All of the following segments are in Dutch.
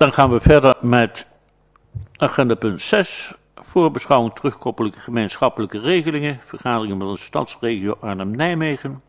Dan gaan we verder met agenda punt 6. Voorbeschouwing terugkoppeling gemeenschappelijke regelingen. Vergaderingen met de stadsregio Arnhem-Nijmegen.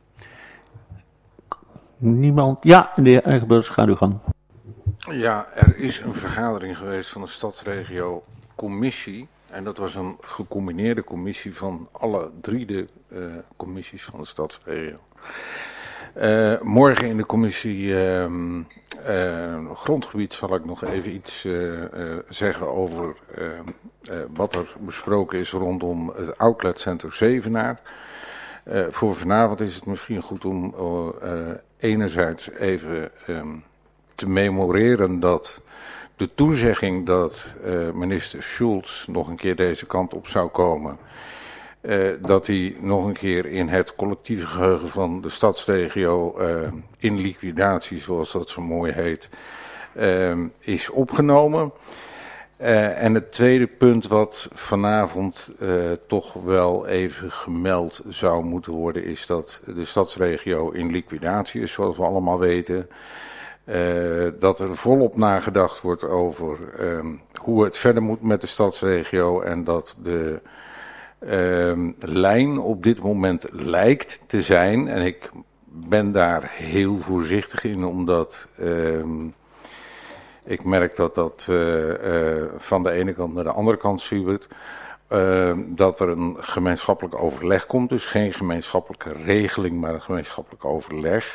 Niemand? Ja, de heer Eigenbeurs, ga uw gang. Ja, er is een vergadering geweest van de stadsregio commissie. En dat was een gecombineerde commissie van alle drie de commissies van de stadsregio. Morgen in de commissie grondgebied zal ik nog even iets zeggen over wat er besproken is rondom het outletcenter Zevenaar. Voor vanavond is het misschien goed om enerzijds even te memoreren dat de toezegging dat minister Schulz nog een keer deze kant op zou komen, dat hij nog een keer in het collectieve geheugen van de stadsregio in liquidatie, zoals dat zo mooi heet, is opgenomen. En het tweede punt wat vanavond toch wel even gemeld zou moeten worden, is dat de stadsregio in liquidatie is, zoals we allemaal weten. Dat er volop nagedacht wordt over hoe het verder moet met de stadsregio en dat de lijn op dit moment lijkt te zijn, en ik ben daar heel voorzichtig in, omdat ik merk dat dat van de ene kant naar de andere kant zuurt, dat er een gemeenschappelijk overleg komt, dus geen gemeenschappelijke regeling, maar een gemeenschappelijk overleg.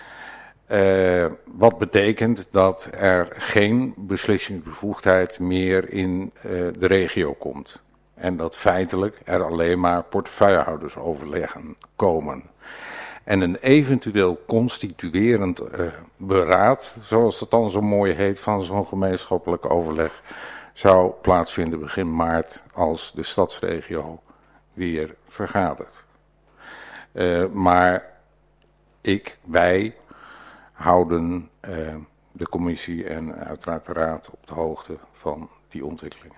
Wat betekent dat er geen beslissingsbevoegdheid meer in de regio komt. En dat feitelijk er alleen maar portefeuillehoudersoverleggen komen. En een eventueel constituerend beraad, zoals dat dan zo mooi heet, van zo'n gemeenschappelijk overleg, zou plaatsvinden begin maart als de stadsregio weer vergadert. Maar wij houden de commissie en uiteraard de raad op de hoogte van die ontwikkelingen.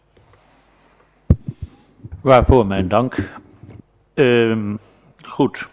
Waarvoor mijn dank. Goed.